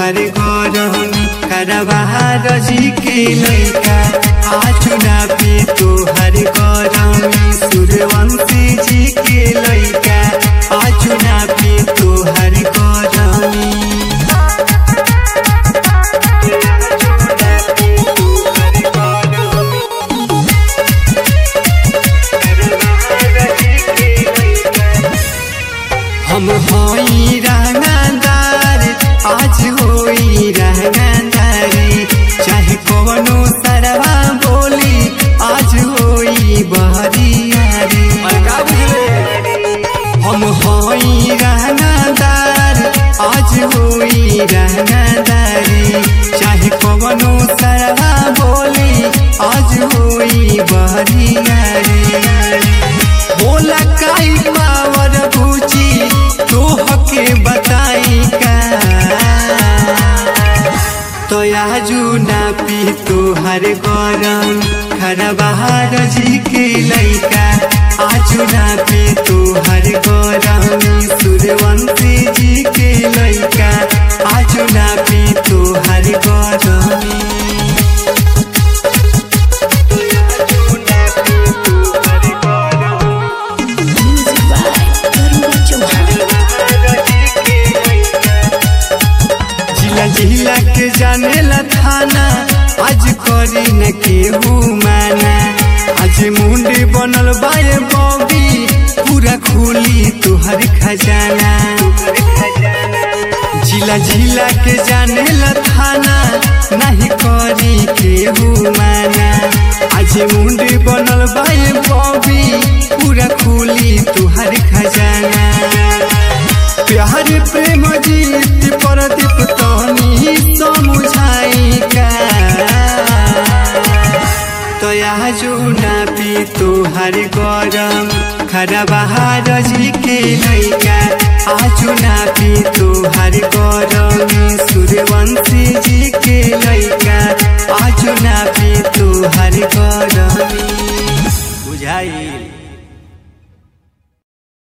तोहर गरमी करवार जी के लैका आजू ना पी तोहर गरमी सूर्यवंशी जी के लैका आजू ना पी तोहर गरमी। हम होई रंगदार आज होई रंगदारी चाहे कवनो सरवा बोली आज होई बहरियारी। हम होई रंगदार आज होई रंगदारी चाहे कवनो सरवा बोली आज होई बहरियारी। बोला काई पावर पूछी तोहके बताई का तो आजू ना पी तोहर गरम खरवार जी के लैका आजू ना पी तोहर गरम सूर्यवंशी जी के लैका आजू ना पी तोहर गरम। जिला के जाने ला थाना आज करी न केहू माना आज मुंडी बनल बाए बॉबी पूरा खुली तुहर खजाना। जिला के जाने ला थाना नहीं करी केहू माना आज मुंडी बनल बाए बॉबी पूरा खुली तुहर खजाना। प्यार प्रेम जीत प्रदीप तहनी समझाई का तो आजू ना पी तोहर गरम खरवार जी के लैका आजू ना पी तोहर गरम सूर्यवंशी जी के लैका आजू ना पी तोहर गरम। बुझाई।